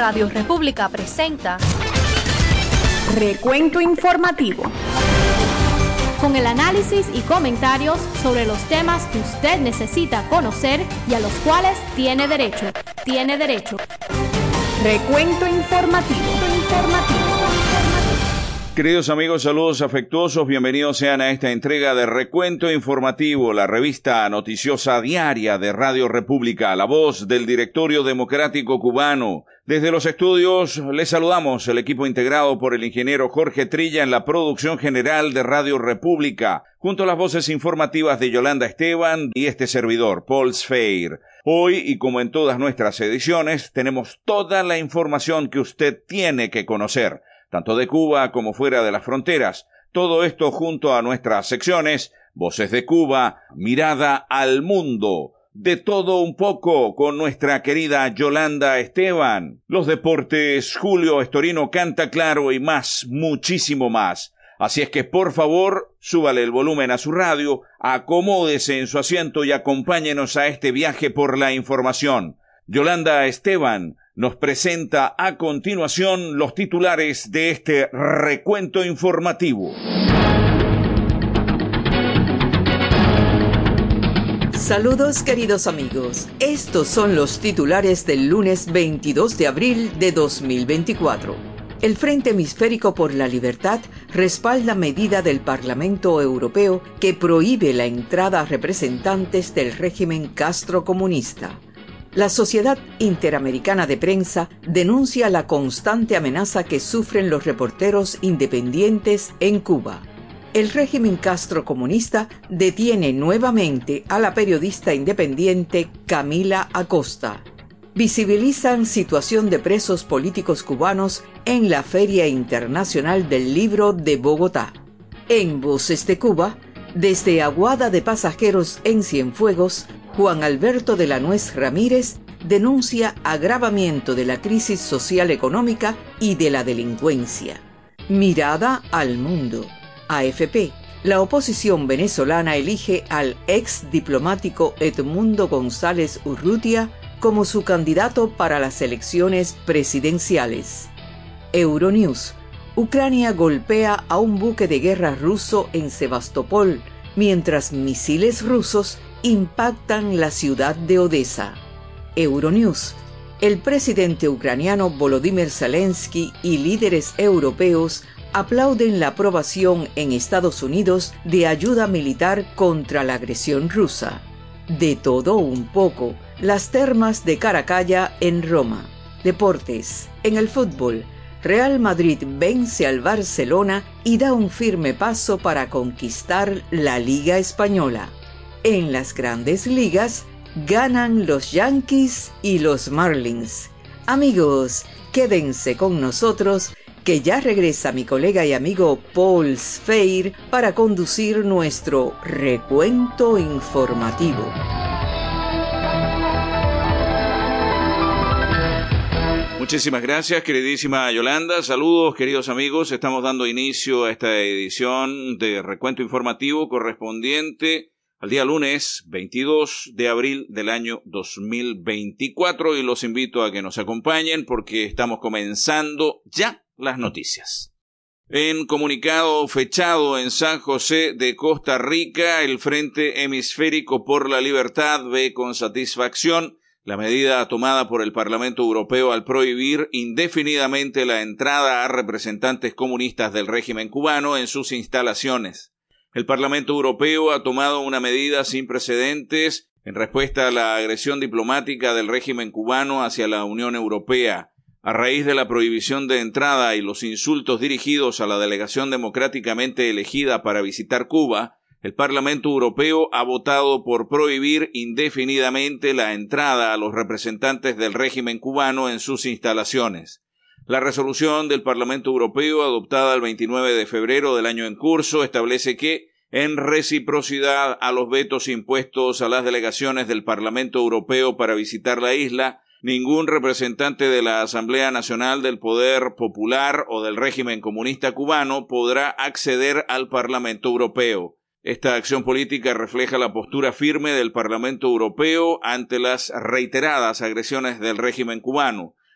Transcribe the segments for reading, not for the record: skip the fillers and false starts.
Radio República presenta Recuento Informativo, con el análisis y comentarios sobre los temas que usted necesita conocer y a los cuales tiene derecho. Recuento Informativo. Queridos amigos, saludos afectuosos, bienvenidos sean a esta entrega de Recuento Informativo, la revista noticiosa diaria de Radio República, la voz del Directorio Democrático Cubano. Desde los estudios les saludamos el equipo integrado por el ingeniero Jorge Trilla en la producción general de Radio República, junto a las voces informativas de Yolanda Esteban y este servidor, Paul Sfeir. Hoy, y como en todas nuestras ediciones, tenemos toda la información que usted tiene que conocer, tanto de Cuba como fuera de las fronteras. Todo esto junto a nuestras secciones, Voces de Cuba, Mirada al Mundo, de todo un poco con nuestra querida Yolanda Esteban. Los deportes, Julio Estorino canta claro y más, muchísimo más. Así es que por favor, súbale el volumen a su radio, acomódese en su asiento y acompáñenos a este viaje por la información. Yolanda Esteban nos presenta a continuación los titulares de este recuento informativo. Saludos queridos amigos, estos son los titulares del lunes 22 de abril de 2024. El Frente Hemisférico por la Libertad respalda medida del Parlamento Europeo que prohíbe la entrada a representantes del régimen castrocomunista. La Sociedad Interamericana de Prensa denuncia la constante amenaza que sufren los reporteros independientes en Cuba. El régimen castrocomunista detiene nuevamente a la periodista independiente Camila Acosta. Visibilizan situación de presos políticos cubanos en la Feria Internacional del Libro de Bogotá. En Voces de Cuba, desde Aguada de Pasajeros en Cienfuegos, Juan Alberto de la Nuez Ramírez denuncia agravamiento de la crisis social económica y de la delincuencia. Mirada al mundo. AFP. La oposición venezolana elige al ex diplomático Edmundo González Urrutia como su candidato para las elecciones presidenciales. Euronews. Ucrania golpea a un buque de guerra ruso en Sebastopol, mientras misiles rusos impactan la ciudad de Odessa. Euronews. El presidente ucraniano Volodymyr Zelensky y líderes europeos aplauden la aprobación en Estados Unidos de ayuda militar contra la agresión rusa. De todo un poco, las termas de Caracalla en Roma. Deportes. En el fútbol, Real Madrid vence al Barcelona y da un firme paso para conquistar la Liga Española. En las grandes ligas, ganan los Yankees y los Marlins. Amigos, quédense con nosotros, que ya regresa mi colega y amigo Paul Sfeir para conducir nuestro recuento informativo. Muchísimas gracias, queridísima Yolanda. Saludos, queridos amigos. Estamos dando inicio a esta edición de Recuento Informativo correspondiente al día lunes 22 de abril del año 2024 y los invito a que nos acompañen porque estamos comenzando ya las noticias. En comunicado fechado en San José de Costa Rica, el Frente Hemisférico por la Libertad ve con satisfacción la medida tomada por el Parlamento Europeo al prohibir indefinidamente la entrada a representantes comunistas del régimen cubano en sus instalaciones. El Parlamento Europeo ha tomado una medida sin precedentes en respuesta a la agresión diplomática del régimen cubano hacia la Unión Europea. A raíz de la prohibición de entrada y los insultos dirigidos a la delegación democráticamente elegida para visitar Cuba, el Parlamento Europeo ha votado por prohibir indefinidamente la entrada a los representantes del régimen cubano en sus instalaciones. La resolución del Parlamento Europeo, adoptada el 29 de febrero del año en curso, establece que, en reciprocidad a los vetos impuestos a las delegaciones del Parlamento Europeo para visitar la isla, ningún representante de la Asamblea Nacional del Poder Popular o del régimen comunista cubano podrá acceder al Parlamento Europeo. Esta acción política refleja la postura firme del Parlamento Europeo ante las reiteradas agresiones del régimen cubano.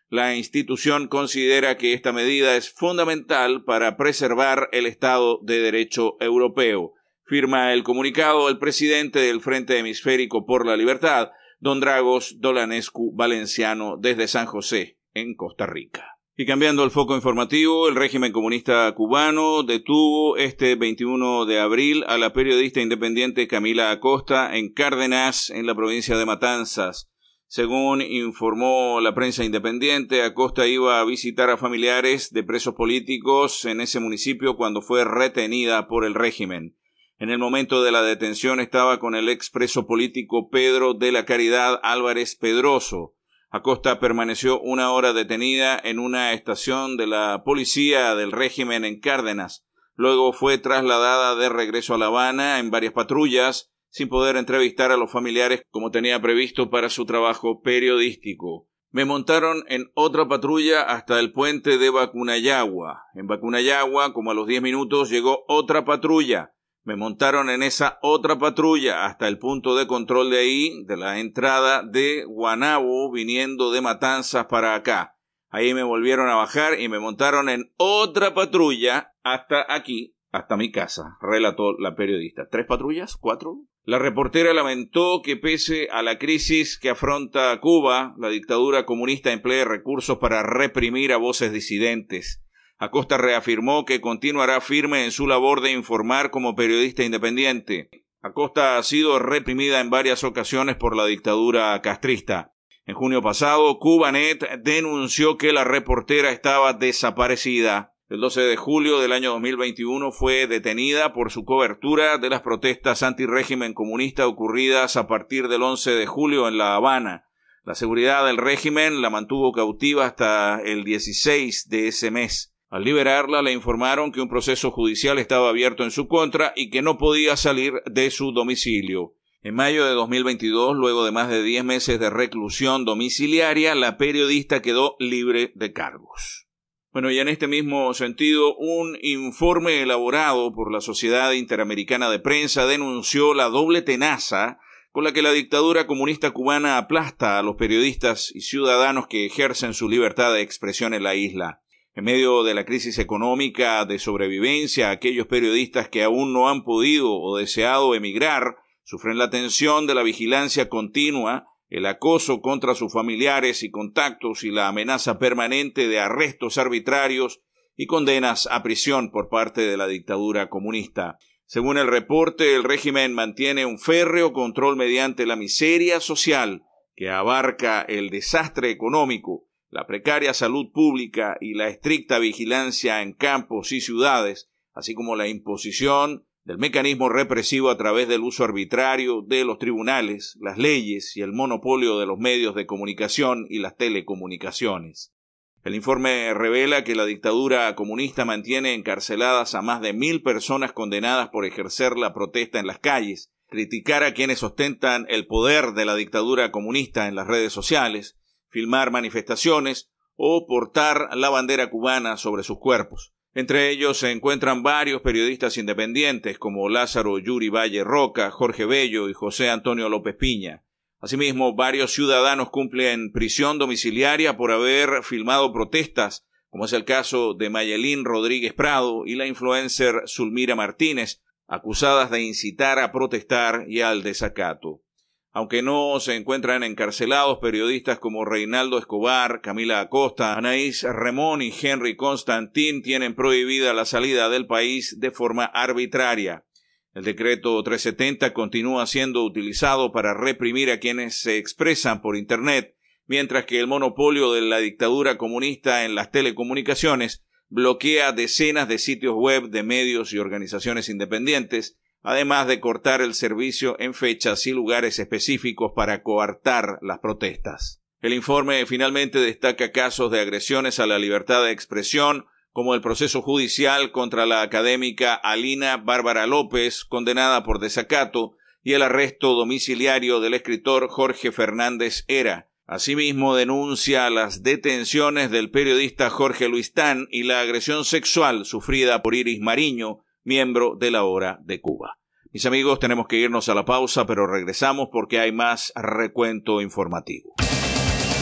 La institución considera que esta medida es fundamental para preservar el Estado de Derecho europeo. Firma el comunicado el presidente del Frente Hemisférico por la Libertad, don Dragos Dolanescu Valenciano, desde San José, en Costa Rica. Y cambiando el foco informativo, el régimen comunista cubano detuvo este 21 de abril a la periodista independiente Camila Acosta en Cárdenas, en la provincia de Matanzas. Según informó la prensa independiente, Acosta iba a visitar a familiares de presos políticos en ese municipio cuando fue retenida por el régimen. En el momento de la detención estaba con el expreso político Pedro de la Caridad Álvarez Pedroso. Acosta permaneció 1 hora detenida en una estación de la policía del régimen en Cárdenas. Luego fue trasladada de regreso a La Habana en varias patrullas, sin poder entrevistar a los familiares como tenía previsto para su trabajo periodístico. Me montaron en otra patrulla hasta el puente de Vacunayagua. En Vacunayagua, como a los 10 minutos, llegó otra patrulla. Me montaron en esa otra patrulla hasta el punto de control de ahí, de la entrada de Guanabo, viniendo de Matanzas para acá. Ahí me volvieron a bajar y me montaron en otra patrulla hasta aquí, hasta mi casa, relató la periodista. ¿3 patrullas? ¿4? La reportera lamentó que pese a la crisis que afronta Cuba, la dictadura comunista emplee recursos para reprimir a voces disidentes. Acosta reafirmó que continuará firme en su labor de informar como periodista independiente. Acosta ha sido reprimida en varias ocasiones por la dictadura castrista. En junio pasado, Cubanet denunció que la reportera estaba desaparecida. El 12 de julio del año 2021 fue detenida por su cobertura de las protestas antirrégimen comunista ocurridas a partir del 11 de julio en La Habana. La seguridad del régimen la mantuvo cautiva hasta el 16 de ese mes. Al liberarla, le informaron que un proceso judicial estaba abierto en su contra y que no podía salir de su domicilio. En mayo de 2022, luego de más de 10 meses de reclusión domiciliaria, la periodista quedó libre de cargos. Bueno, y en este mismo sentido, un informe elaborado por la Sociedad Interamericana de Prensa denunció la doble tenaza con la que la dictadura comunista cubana aplasta a los periodistas y ciudadanos que ejercen su libertad de expresión en la isla. En medio de la crisis económica de sobrevivencia, aquellos periodistas que aún no han podido o deseado emigrar sufren la tensión de la vigilancia continua, el acoso contra sus familiares y contactos y la amenaza permanente de arrestos arbitrarios y condenas a prisión por parte de la dictadura comunista. Según el reporte, el régimen mantiene un férreo control mediante la miseria social que abarca el desastre económico, la precaria salud pública y la estricta vigilancia en campos y ciudades, así como la imposición del mecanismo represivo a través del uso arbitrario de los tribunales, las leyes y el monopolio de los medios de comunicación y las telecomunicaciones. El informe revela que la dictadura comunista mantiene encarceladas a más de 1.000 personas condenadas por ejercer la protesta en las calles, criticar a quienes ostentan el poder de la dictadura comunista en las redes sociales, filmar manifestaciones o portar la bandera cubana sobre sus cuerpos. Entre ellos se encuentran varios periodistas independientes como Lázaro Yuri Valle Roca, Jorge Bello y José Antonio López Piña. Asimismo, varios ciudadanos cumplen prisión domiciliaria por haber filmado protestas, como es el caso de Mayelín Rodríguez Prado y la influencer Zulmira Martínez, acusadas de incitar a protestar y al desacato. Aunque no se encuentran encarcelados, periodistas como Reinaldo Escobar, Camila Acosta, Anaís Remón y Henry Constantín tienen prohibida la salida del país de forma arbitraria. El decreto 370 continúa siendo utilizado para reprimir a quienes se expresan por Internet, mientras que el monopolio de la dictadura comunista en las telecomunicaciones bloquea decenas de sitios web de medios y organizaciones independientes, además de cortar el servicio en fechas y lugares específicos para coartar las protestas. El informe finalmente destaca casos de agresiones a la libertad de expresión, como el proceso judicial contra la académica Alina Bárbara López, condenada por desacato, y el arresto domiciliario del escritor Jorge Fernández Hera. Asimismo, denuncia las detenciones del periodista Jorge Luistán y la agresión sexual sufrida por Iris Mariño, miembro de la Hora de Cuba. Mis amigos, tenemos que irnos a la pausa, pero regresamos porque hay más recuento informativo.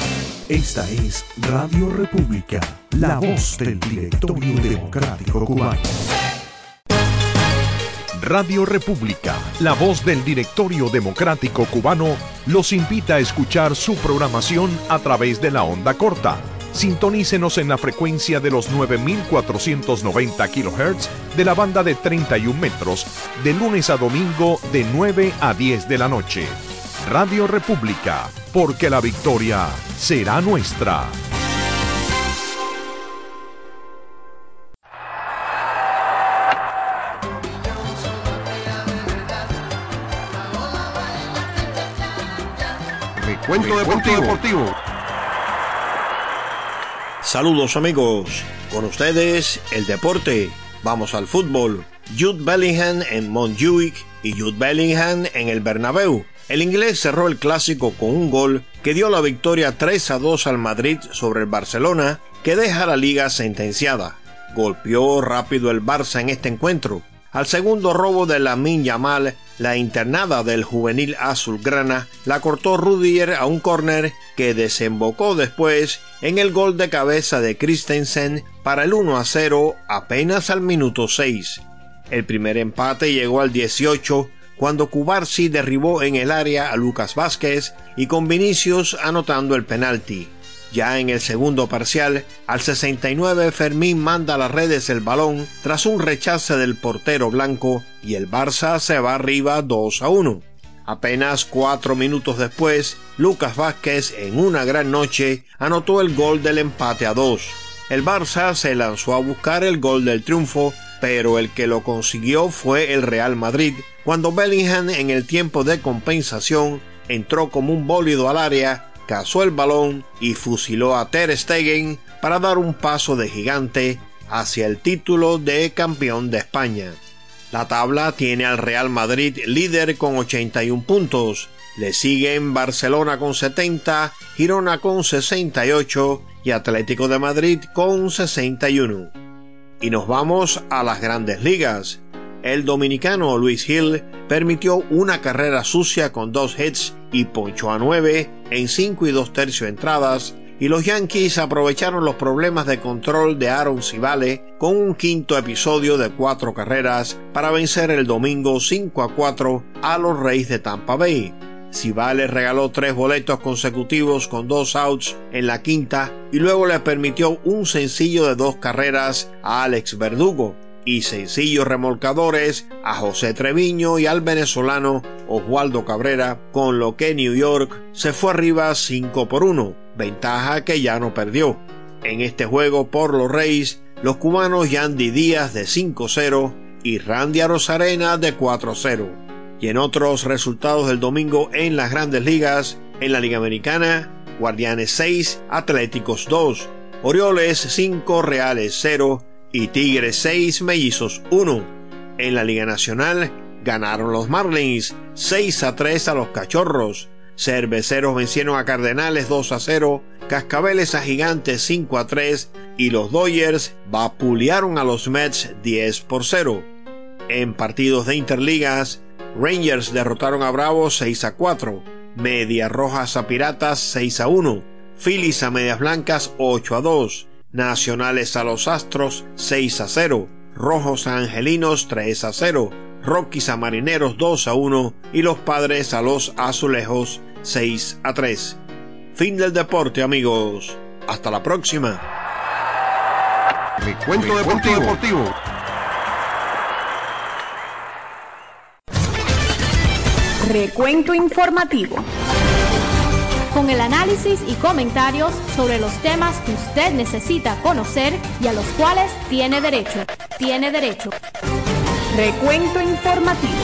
Esta es Radio República, la voz del Directorio Democrático Cubano. Radio República, la voz del Directorio Democrático Cubano, los invita a escuchar su programación a través de la onda corta. Sintonícenos en la frecuencia de los 9.490 kHz de la banda de 31 metros, de lunes a domingo de 9 a 10 de la noche. Radio República, porque la victoria será nuestra. Recuento deportivo. Saludos amigos, con ustedes el deporte. Vamos al fútbol. Jude Bellingham en Montjuic y Jude Bellingham en el Bernabéu. El inglés cerró el clásico con un gol que dio la victoria 3-2 al Madrid sobre el Barcelona, que deja la liga sentenciada. Golpeó rápido el Barça en este encuentro. Al segundo robo de Lamine Yamal, la internada del juvenil azulgrana la cortó Rudiger a un córner que desembocó después en el gol de cabeza de Christensen para el 1-0 apenas al minuto 6. El primer empate llegó al 18 cuando Cubarsí derribó en el área a Lucas Vázquez y con Vinicius anotando el penalti. Ya en el segundo parcial, al 69 Fermín manda a las redes el balón tras un rechace del portero blanco y el Barça se va arriba 2-1. Apenas 4 minutos después, Lucas Vázquez en una gran noche anotó el gol del empate a 2. El Barça se lanzó a buscar el gol del triunfo, pero el que lo consiguió fue el Real Madrid, cuando Bellingham en el tiempo de compensación entró como un bólido al área, cazó el balón y fusiló a Ter Stegen para dar un paso de gigante hacia el título de campeón de España. La tabla tiene al Real Madrid líder con 81 puntos, le siguen Barcelona con 70, Girona con 68 y Atlético de Madrid con 61. Y nos vamos a las grandes ligas. El dominicano Luis Gil permitió una carrera sucia con 2 hits y ponchó a 9 en 5 2/3 entradas, y los Yankees aprovecharon los problemas de control de Aaron Civale con un quinto episodio de 4 carreras para vencer el domingo 5-4 a los Rays de Tampa Bay. Civale regaló 3 boletos consecutivos con 2 outs en la quinta y luego le permitió un sencillo de 2 carreras a Alex Verdugo y sencillos remolcadores a José Treviño y al venezolano Oswaldo Cabrera, con lo que New York se fue arriba 5-1, ventaja que ya no perdió. En este juego por los Rays, los cubanos Yandy Díaz de 5-0 y Randy Arozarena de 4-0. Y en otros resultados del domingo en las grandes ligas, en la Liga Americana, Guardianes 6, Atléticos 2, Orioles 5, Reales 0 y Tigres 6, Mellizos 1. En la Liga Nacional ganaron los Marlins 6-3 a los Cachorros, Cerveceros vencieron a Cardenales 2-0, Cascabeles a Gigantes 5-3 y los Dodgers vapulearon a los Mets 10-0. En partidos de interligas, Rangers derrotaron a Bravos 6-4, Medias Rojas a Piratas 6-1, Phillies a Medias Blancas 8-2, Nacionales a los Astros 6-0, Rojos a Angelinos 3-0, Rockies a Marineros 2-1 y los Padres a los Azulejos 6-3. Fin del deporte, amigos. Hasta la próxima. Recuento deportivo. Recuento informativo. Con el análisis y comentarios sobre los temas que usted necesita conocer y a los cuales tiene derecho. Recuento informativo.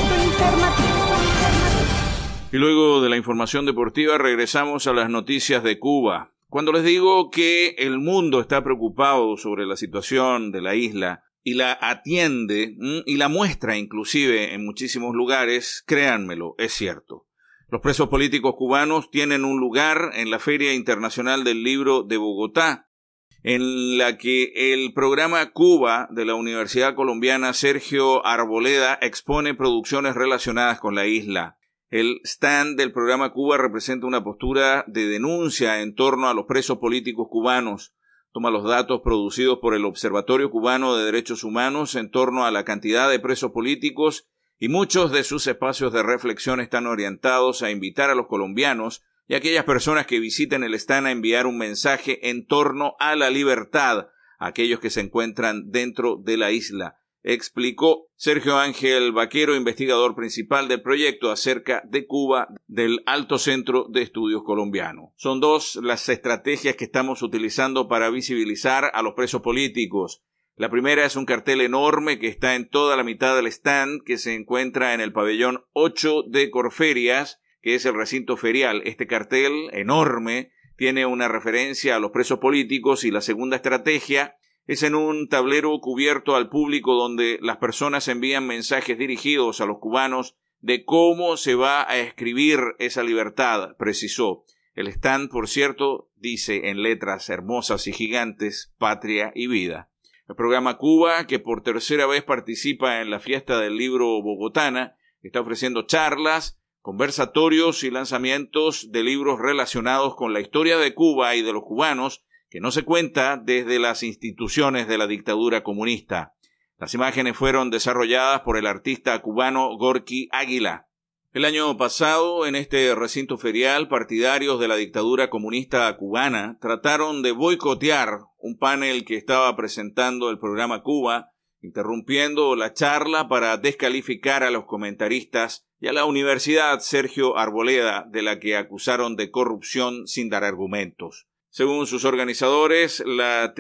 Y luego de la información deportiva regresamos a las noticias de Cuba. Cuando les digo que el mundo está preocupado sobre la situación de la isla y la atiende y la muestra inclusive en muchísimos lugares, créanmelo, es cierto. Los presos políticos cubanos tienen un lugar en la Feria Internacional del Libro de Bogotá, en la que el programa Cuba de la Universidad Colombiana Sergio Arboleda expone producciones relacionadas con la isla. El stand del programa Cuba representa una postura de denuncia en torno a los presos políticos cubanos. Toma los datos producidos por el Observatorio Cubano de Derechos Humanos en torno a la cantidad de presos políticos y muchos de sus espacios de reflexión están orientados a invitar a los colombianos y a aquellas personas que visiten el stand a enviar un mensaje en torno a la libertad a aquellos que se encuentran dentro de la isla, explicó Sergio Ángel Vaquero, investigador principal del proyecto acerca de Cuba del Alto Centro de Estudios Colombiano. Son dos las estrategias que estamos utilizando para visibilizar a los presos políticos. La primera es un cartel enorme que está en toda la mitad del stand, que se encuentra en el pabellón 8 de Corferias, que es el recinto ferial. Este cartel enorme tiene una referencia a los presos políticos, y la segunda estrategia es en un tablero cubierto al público donde las personas envían mensajes dirigidos a los cubanos de cómo se va a escribir esa libertad, precisó. El stand, por cierto, dice en letras hermosas y gigantes: Patria y Vida. El programa Cuba, que por tercera vez participa en la Fiesta del Libro Bogotana, está ofreciendo charlas, conversatorios y lanzamientos de libros relacionados con la historia de Cuba y de los cubanos, que no se cuenta desde las instituciones de la dictadura comunista. Las imágenes fueron desarrolladas por el artista cubano Gorky Águila. El año pasado, en este recinto ferial, partidarios de la dictadura comunista cubana trataron de boicotear un panel que estaba presentando el programa Cuba, interrumpiendo la charla para descalificar a los comentaristas y a la Universidad Sergio Arboleda, de la que acusaron de corrupción sin dar argumentos. Según sus organizadores, la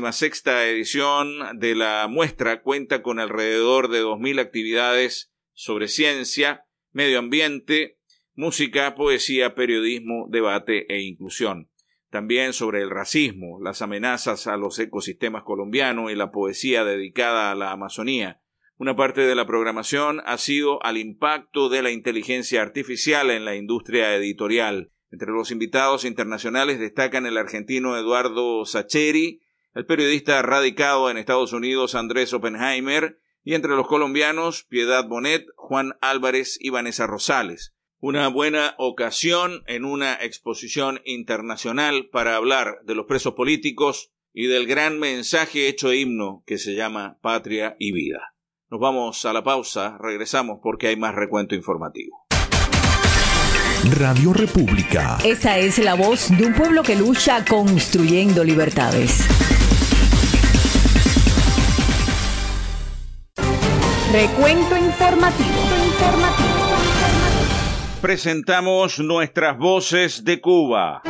36ª edición de la muestra cuenta con alrededor de 2.000 actividades sobre ciencia, medio ambiente, música, poesía, periodismo, debate e inclusión. También sobre el racismo, las amenazas a los ecosistemas colombianos y la poesía dedicada a la Amazonía. Una parte de la programación ha sido al impacto de la inteligencia artificial en la industria editorial. Entre los invitados internacionales destacan el argentino Eduardo Sacheri, el periodista radicado en Estados Unidos Andrés Oppenheimer, y entre los colombianos Piedad Bonet, Juan Álvarez y Vanessa Rosales. Una buena ocasión en una exposición internacional para hablar de los presos políticos y del gran mensaje hecho himno que se llama Patria y Vida. Nos vamos a la pausa, regresamos porque hay más recuento informativo. Radio República. Esa es la voz de un pueblo que lucha construyendo libertades. Recuento informativo. Presentamos nuestras voces de Cuba.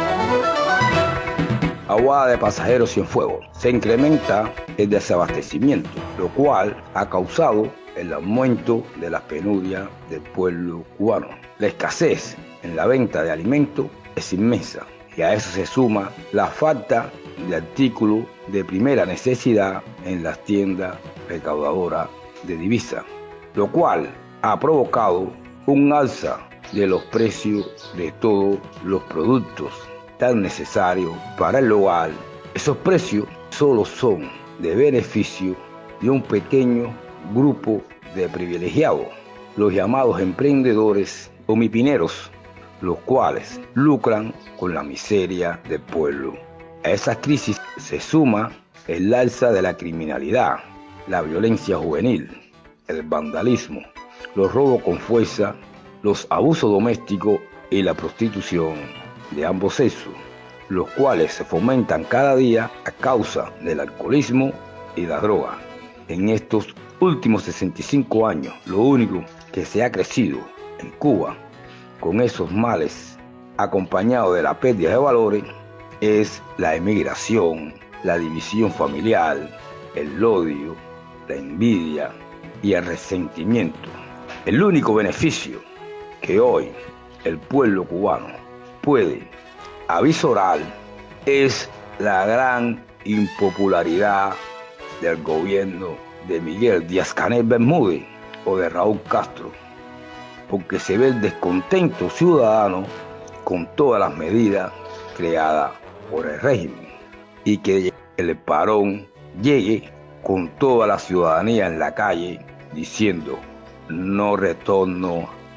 Aguada de pasajeros Cienfuegos. Se incrementa el desabastecimiento, lo cual ha causado el aumento de las penurias del pueblo cubano. La escasez en la venta de alimentos es inmensa, y a eso se suma la falta de artículos de primera necesidad en las tiendas recaudadoras de divisas, lo cual ha provocado un alza de los precios de todos los productos tan necesarios para el hogar. Esos precios solo son de beneficio de un pequeño grupo de privilegiados, los llamados emprendedores o mipineros, los cuales lucran con la miseria del pueblo. A esa crisis se suma el alza de la criminalidad, la violencia juvenil, el vandalismo, los robos con fuerza, los abusos domésticos y la prostitución de ambos sexos, los cuales se fomentan cada día a causa del alcoholismo y la droga. En estos últimos 65 años, lo único que se ha crecido en Cuba con esos males, acompañado de la pérdida de valores, es la emigración, la división familiar, el odio, la envidia y el resentimiento. El único beneficio que hoy el pueblo cubano puede avisorar es la gran impopularidad del gobierno de Miguel Díaz-Canel Bermúdez o de Raúl Castro, porque se ve el descontento ciudadano con todas las medidas creadas por el régimen, y que el parón llegue con toda la ciudadanía en la calle diciendo: no retorno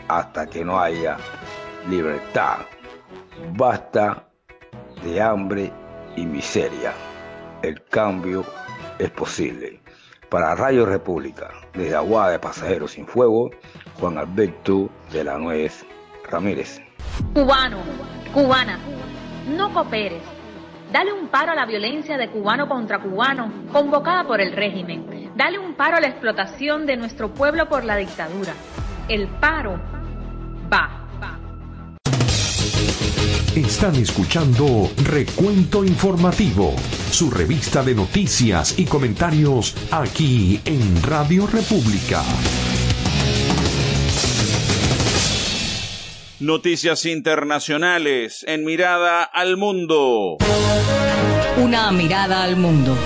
hasta que no haya libertad. Basta de hambre y miseria. El cambio es posible. Para Radio República, desde Aguada de Pasajeros Sin Fuego, Juan Alberto de la Nuez Ramírez. Cubano, cubana, no cooperes. Dale un paro a la violencia de cubano contra cubano, convocada por el régimen. Dale un paro a la explotación de nuestro pueblo por la dictadura. El paro va. Están escuchando Recuento Informativo, su revista de noticias y comentarios aquí en Radio República. Noticias internacionales en Mirada al Mundo. Una mirada al mundo.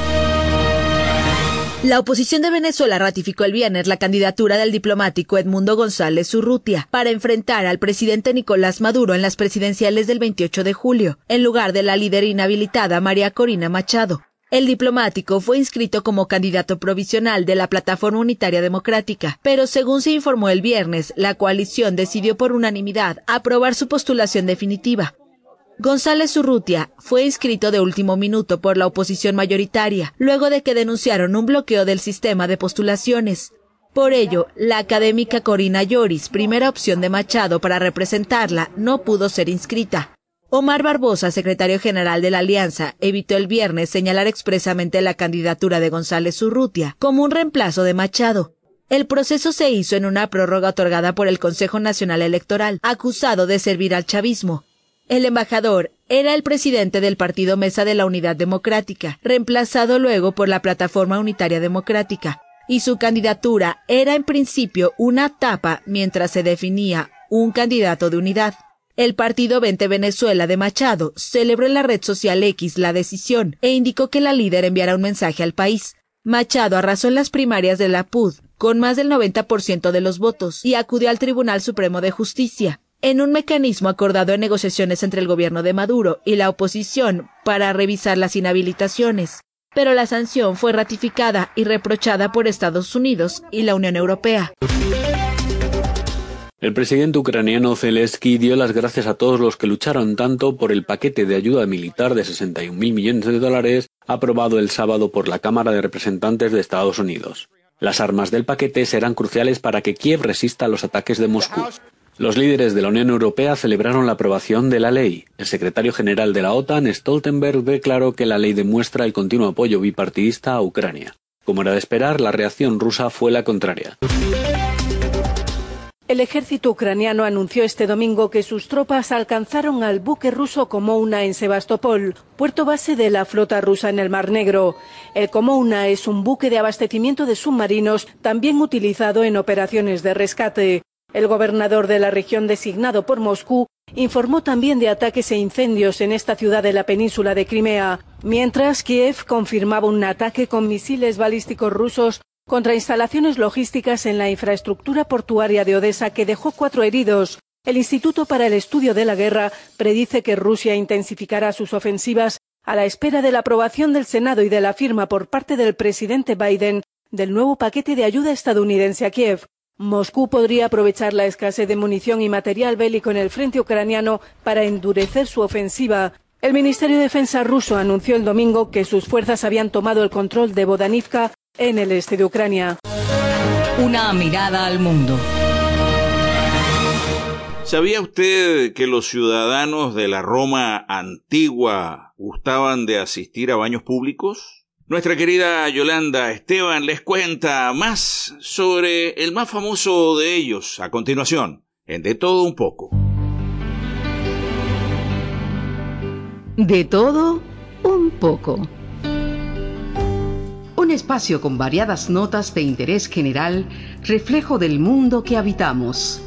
La oposición de Venezuela ratificó el viernes la candidatura del diplomático Edmundo González Urrutia para enfrentar al presidente Nicolás Maduro en las presidenciales del 28 de julio, en lugar de la líder inhabilitada María Corina Machado. El diplomático fue inscrito como candidato provisional de la Plataforma Unitaria Democrática, pero según se informó el viernes, la coalición decidió por unanimidad aprobar su postulación definitiva. González Urrutia fue inscrito de último minuto por la oposición mayoritaria, luego de que denunciaron un bloqueo del sistema de postulaciones. Por ello, la académica Corina Lloris, primera opción de Machado para representarla, no pudo ser inscrita. Omar Barbosa, secretario general de la Alianza, evitó el viernes señalar expresamente la candidatura de González Urrutia como un reemplazo de Machado. El proceso se hizo en una prórroga otorgada por el Consejo Nacional Electoral, acusado de servir al chavismo. El embajador era el presidente del partido Mesa de la Unidad Democrática, reemplazado luego por la Plataforma Unitaria Democrática, y su candidatura era en principio una tapa mientras se definía un candidato de unidad. El partido 20 Venezuela de Machado celebró en la red social X la decisión e indicó que la líder enviará un mensaje al país. Machado arrasó en las primarias de la PUD con más del 90% de los votos y acudió al Tribunal Supremo de Justicia, en un mecanismo acordado en negociaciones entre el gobierno de Maduro y la oposición para revisar las inhabilitaciones. Pero la sanción fue ratificada y reprochada por Estados Unidos y la Unión Europea. El presidente ucraniano Zelensky dio las gracias a todos los que lucharon tanto por el paquete de ayuda militar de $61.000 millones aprobado el sábado por la Cámara de Representantes de Estados Unidos. Las armas del paquete serán cruciales para que Kiev resista a los ataques de Moscú. Los líderes de la Unión Europea celebraron la aprobación de la ley. El secretario general de la OTAN, Stoltenberg, declaró que la ley demuestra el continuo apoyo bipartidista a Ucrania. Como era de esperar, la reacción rusa fue la contraria. El ejército ucraniano anunció este domingo que sus tropas alcanzaron al buque ruso Komouna en Sebastopol, puerto base de la flota rusa en el Mar Negro. El Komouna es un buque de abastecimiento de submarinos, también utilizado en operaciones de rescate. El gobernador de la región designado por Moscú informó también de ataques e incendios en esta ciudad de la península de Crimea, mientras Kiev confirmaba un ataque con misiles balísticos rusos contra instalaciones logísticas en la infraestructura portuaria de Odessa que dejó 4 heridos. El Instituto para el Estudio de la Guerra predice que Rusia intensificará sus ofensivas a la espera de la aprobación del Senado y de la firma por parte del presidente Biden del nuevo paquete de ayuda estadounidense a Kiev. Moscú podría aprovechar la escasez de munición y material bélico en el frente ucraniano para endurecer su ofensiva. El Ministerio de Defensa ruso anunció el domingo que sus fuerzas habían tomado el control de Bodanivka en el este de Ucrania. Una mirada al mundo. ¿Sabía usted que los ciudadanos de la Roma antigua gustaban de asistir a baños públicos? Nuestra querida Yolanda Esteban les cuenta más sobre el más famoso de ellos a continuación, en De Todo Un Poco. De todo un poco. Un espacio con variadas notas de interés general, reflejo del mundo que habitamos.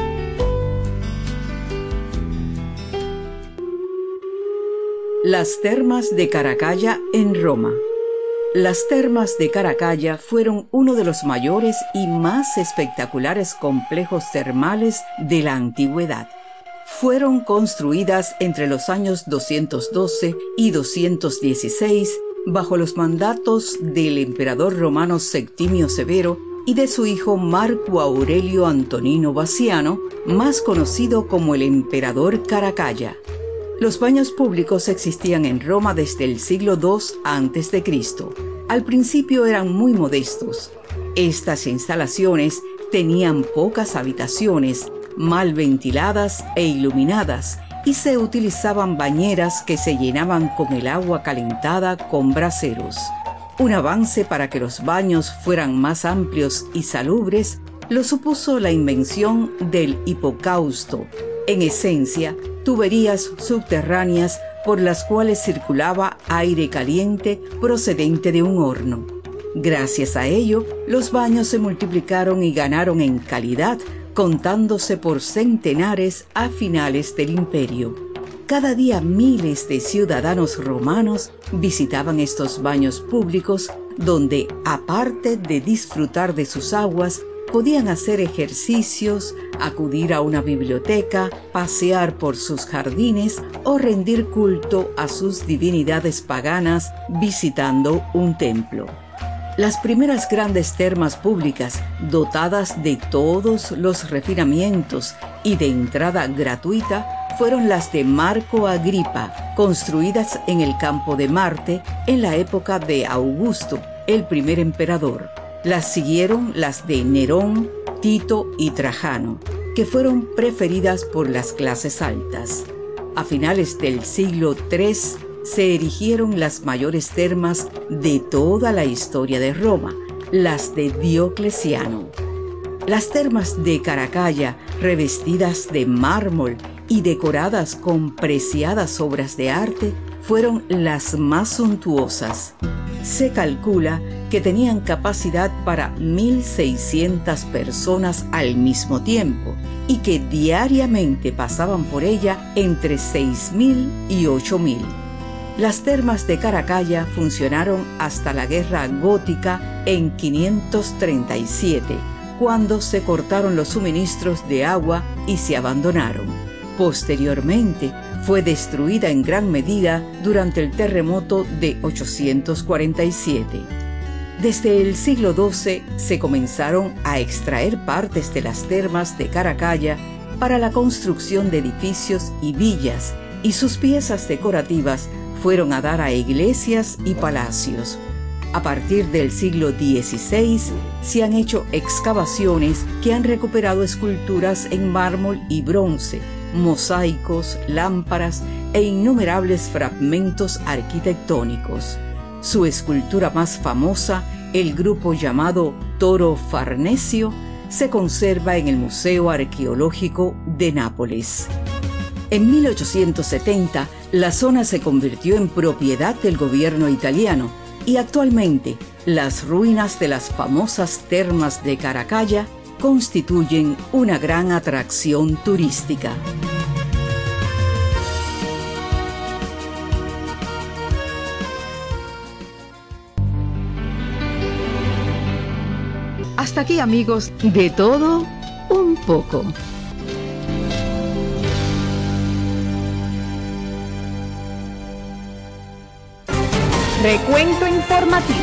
Las termas de Caracalla en Roma. Las termas de Caracalla fueron uno de los mayores y más espectaculares complejos termales de la antigüedad. Fueron construidas entre los años 212 y 216 bajo los mandatos del emperador romano Septimio Severo y de su hijo Marco Aurelio Antonino Vasiano, más conocido como el emperador Caracalla. Los baños públicos existían en Roma desde el siglo II a.C. Al principio eran muy modestos. Estas instalaciones tenían pocas habitaciones, mal ventiladas e iluminadas, y se utilizaban bañeras que se llenaban con el agua calentada con braseros. Un avance para que los baños fueran más amplios y salubres lo supuso la invención del hipocausto, en esencia, tuberías subterráneas por las cuales circulaba aire caliente procedente de un horno. Gracias a ello, los baños se multiplicaron y ganaron en calidad, contándose por centenares a finales del imperio. Cada día miles de ciudadanos romanos visitaban estos baños públicos donde, aparte de disfrutar de sus aguas, podían hacer ejercicios, acudir a una biblioteca, pasear por sus jardines o rendir culto a sus divinidades paganas visitando un templo. Las primeras grandes termas públicas, dotadas de todos los refinamientos y de entrada gratuita, fueron las de Marco Agripa, construidas en el campo de Marte en la época de Augusto, el primer emperador. Las siguieron las de Nerón, Tito y Trajano, que fueron preferidas por las clases altas. A finales del siglo III se erigieron las mayores termas de toda la historia de Roma, las de Diocleciano. Las termas de Caracalla, revestidas de mármol y decoradas con preciadas obras de arte, fueron las más suntuosas. Se calcula que tenían capacidad para 1.600 personas al mismo tiempo y que diariamente pasaban por ella entre 6.000 y 8.000. Las termas de Caracalla funcionaron hasta la Guerra Gótica en 537, cuando se cortaron los suministros de agua y se abandonaron. Posteriormente, fue destruida en gran medida durante el terremoto de 847. Desde el siglo XII se comenzaron a extraer partes de las termas de Caracalla para la construcción de edificios y villas, y sus piezas decorativas fueron a dar a iglesias y palacios. A partir del siglo XVI se han hecho excavaciones que han recuperado esculturas en mármol y bronce, mosaicos, lámparas e innumerables fragmentos arquitectónicos. Su escultura más famosa, el grupo llamado Toro Farnesio, se conserva en el Museo Arqueológico de Nápoles. En 1870, la zona se convirtió en propiedad del gobierno italiano y actualmente las ruinas de las famosas termas de Caracalla constituyen una gran atracción turística. Hasta aquí, amigos, de todo un poco. Recuento informativo.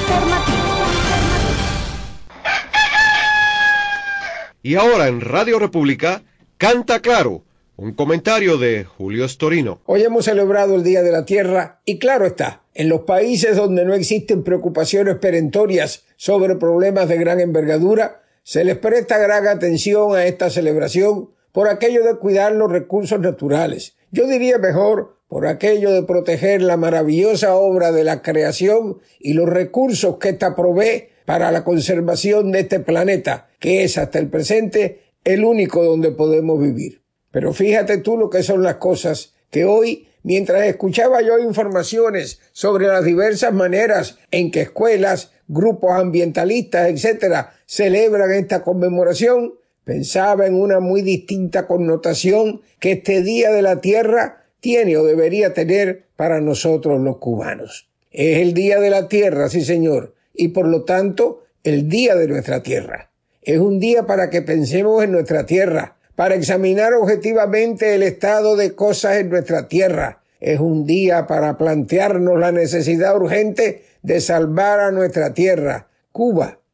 Y ahora en Radio República, Canta Claro, un comentario de Julio Storino. Hoy hemos celebrado el Día de la Tierra y claro está, en los países donde no existen preocupaciones perentorias sobre problemas de gran envergadura, se les presta gran atención a esta celebración por aquello de cuidar los recursos naturales. Yo diría mejor por aquello de proteger la maravillosa obra de la creación y los recursos que ésta provee para la conservación de este planeta, que es hasta el presente el único donde podemos vivir. Pero fíjate tú lo que son las cosas, que hoy, mientras escuchaba yo informaciones sobre las diversas maneras en que escuelas, grupos ambientalistas, etcétera, celebran esta conmemoración, pensaba en una muy distinta connotación que este Día de la Tierra tiene o debería tener para nosotros los cubanos. Es el Día de la Tierra, sí señor, y por lo tanto el Día de nuestra Tierra. Es un día para que pensemos en nuestra tierra, para examinar objetivamente el estado de cosas en nuestra tierra. Es un día para plantearnos la necesidad urgente de salvar a nuestra tierra, Cuba,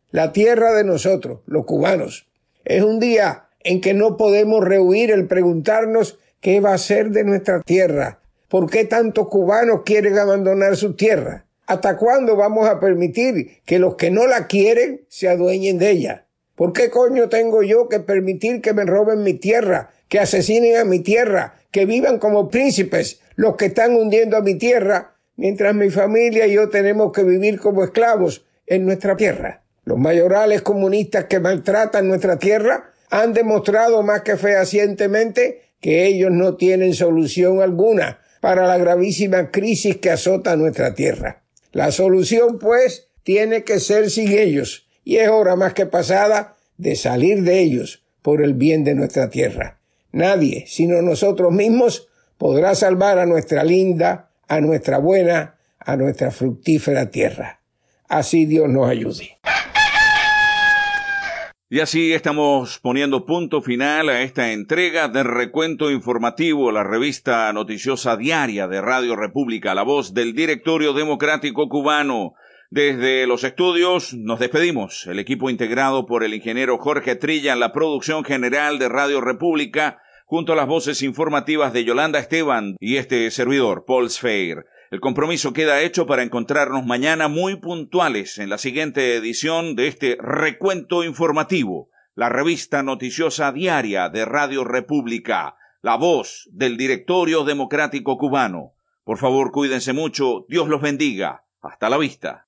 la tierra de nosotros, los cubanos. Es un día en que no podemos rehuir el preguntarnos qué va a ser de nuestra tierra. ¿Por qué tantos cubanos quieren abandonar su tierra? ¿Hasta cuándo vamos a permitir que los que no la quieren se adueñen de ella? ¿Por qué coño tengo yo que permitir que me roben mi tierra, que asesinen a mi tierra, que vivan como príncipes los que están hundiendo a mi tierra, mientras mi familia y yo tenemos que vivir como esclavos en nuestra tierra? Los mayorales comunistas que maltratan nuestra tierra han demostrado más que fehacientemente que ellos no tienen solución alguna para la gravísima crisis que azota nuestra tierra. La solución, pues, tiene que ser sin ellos, y es hora más que pasada de salir de ellos por el bien de nuestra tierra. Nadie, sino nosotros mismos, podrá salvar a nuestra linda, a nuestra buena, a nuestra fructífera tierra. Así Dios nos ayude. Y así estamos poniendo punto final a esta entrega de Recuento Informativo, la revista noticiosa diaria de Radio República, la voz del Directorio Democrático Cubano. Desde los estudios nos despedimos, el equipo integrado por el ingeniero Jorge Trilla en la producción general de Radio República, junto a las voces informativas de Yolanda Esteban y este servidor, Paul Sfeir. El compromiso queda hecho para encontrarnos mañana muy puntuales en la siguiente edición de este Recuento Informativo, la revista noticiosa diaria de Radio República, la voz del Directorio Democrático Cubano. Por favor, cuídense mucho, Dios los bendiga. Hasta la vista.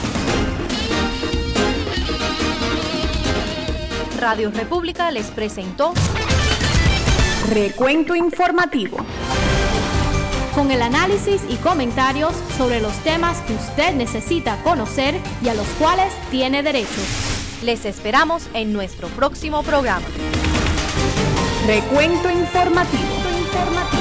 Radio República les presentó Recuento Informativo, con el análisis y comentarios sobre los temas que usted necesita conocer y a los cuales tiene derecho. Les esperamos en nuestro próximo programa. Recuento Informativo.